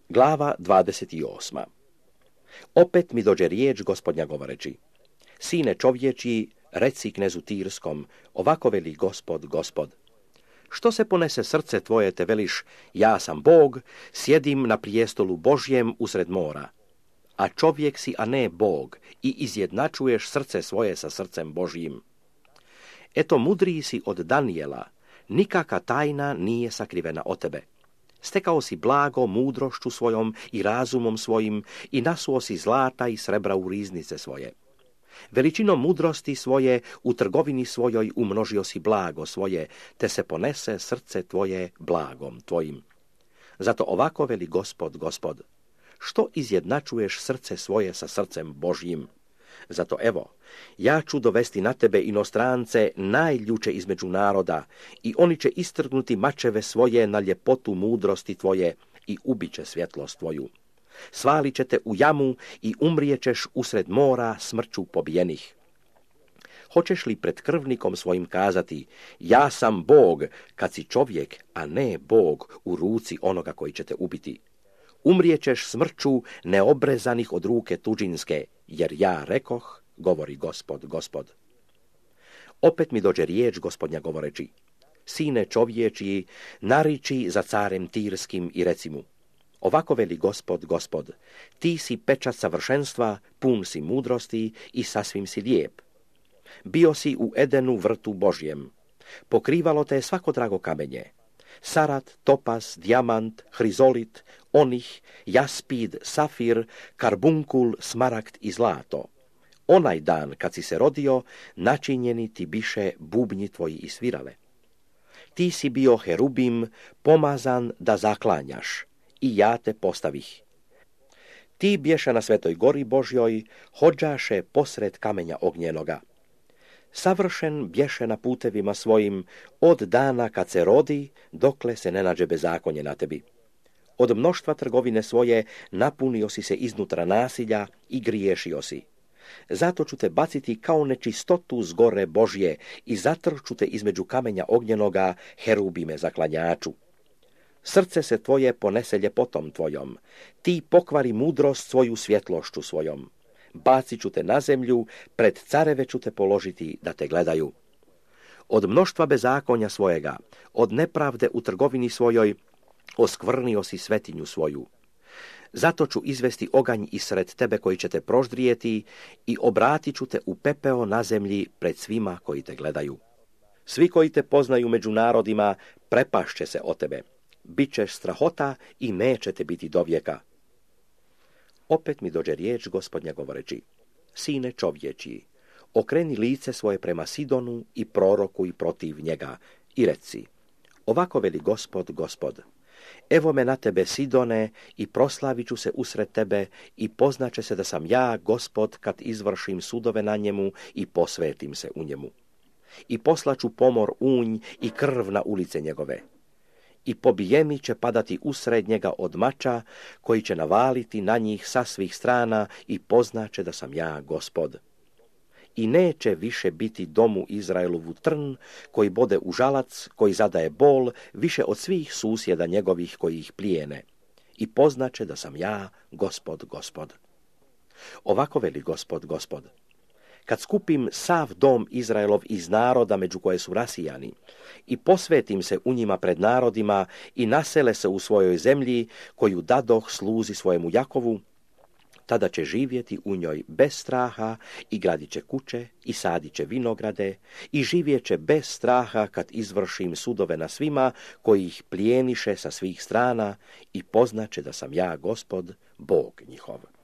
Glava 28. Opet mi dođe riječ Gospodnja govoreći: Sine čovječji, reci knezu Tirskom, ovako veli Gospod, Gospod. Što se ponese srce tvoje, te veliš, ja sam Bog, sjedim na prijestolu Božjem usred mora. A čovjek si, a ne Bog, i izjednačuješ srce svoje sa srcem Božjim. Eto, mudriji si od Danijela, nikaka tajna nije sakrivena od tebe. Stekao si blago mudrošću svojom i razumom svojim i nasuo si zlata i srebra u riznice svoje. Veličinom mudrosti svoje u trgovini svojoj umnožio si blago svoje, te se ponese srce tvoje blagom tvojim. Zato ovako veli Gospod, Gospod, što izjednačuješ srce svoje sa srcem Božjim? Zato evo, ja ću dovesti na tebe inostrance najljuče između naroda i oni će istrgnuti mačeve svoje na ljepotu mudrosti tvoje i ubiće svjetlost tvoju. Svalit će te u jamu i umrijećeš usred mora smrću pobijenih. Hoćeš li pred krvnikom svojim kazati, ja sam Bog, kad si čovjek, a ne Bog u ruci onoga koji će te ubiti? Umrijećeš smrću neobrezanih od ruke tuđinske, jer ja rekoh, govori Gospod, Gospod. Opet mi dođe riječ Gospodnja govoreći: Sine čovječji, nariči za carem Tirskim i reci mu: Ovako veli Gospod, Gospod, ti si pečat savršenstva, pun si mudrosti i sasvim si lijep. Bio si u Edenu vrtu Božjem. Pokrivalo te svako drago kamenje. Sarat, topas, dijamant, hrizolit, onih, jaspid, safir, karbunkul, smaragd i zlato. Onaj dan kad si se rodio, načinjeni ti biše bubnji tvoji i svirale. Ti si bio herubim, pomazan da zaklanjaš, i ja te postavih. Ti bješe na svetoj gori Božjoj, hođaše posred kamenja ognjenoga. Savršen bješe na putevima svojim od dana kad se rodi, dokle se ne nađe bezakonje na tebi. Od mnoštva trgovine svoje napunio si se iznutra nasilja i griješio si. Zato ću te baciti kao nečistotu s gore Božje i zatrču te između kamenja ognjenoga, herubime zaklanjaču. Srce se tvoje ponese ljepotom tvojom, ti pokvari mudrost svoju svjetlošću svojom. Bacit ću te na zemlju, pred careve ću te položiti da te gledaju. Od mnoštva bezakonja svojega, od nepravde u trgovini svojoj, oskvrnio si svetinju svoju. Zato ću izvesti oganj isred tebe koji će te proždrijeti i obratit ću te u pepeo na zemlji pred svima koji te gledaju. Svi koji te poznaju među narodima prepašće se o tebe. Bićeš strahota i neće te biti dovijeka. Opet mi dođe riječ Gospodnja govoreći: Sine čovječji, okreni lice svoje prema Sidonu i prorokuj protiv njega i reci: Ovako veli Gospod, Gospod, evo me na tebe Sidone i proslavit ću se usred tebe i poznaće se da sam ja Gospod kad izvršim sudove na njemu i posvetim se u njemu. I poslaću pomor unj i krv na ulice njegove. I pobijeni će padati usred njega od mača, koji će navaliti na njih sa svih strana i poznaće da sam ja Gospod. I neće više biti domu Izraelovu trn, koji bode u žalac, koji zadaje bol, više od svih susjeda njegovih koji ih plijene. I poznaće da sam ja Gospod, Gospod. Ovako veli Gospod, Gospod. Kad skupim sav dom Izraelov iz naroda među koje su rasijani i posvetim se u njima pred narodima i nasele se u svojoj zemlji koju dadoh sluzi svojemu Jakovu, tada će živjeti u njoj bez straha i gradit će kuće i sadit će vinograde i živjet će bez straha kad izvršim sudove na svima koji ih plijeniše sa svih strana i poznaće da sam ja Gospod, Bog njihov.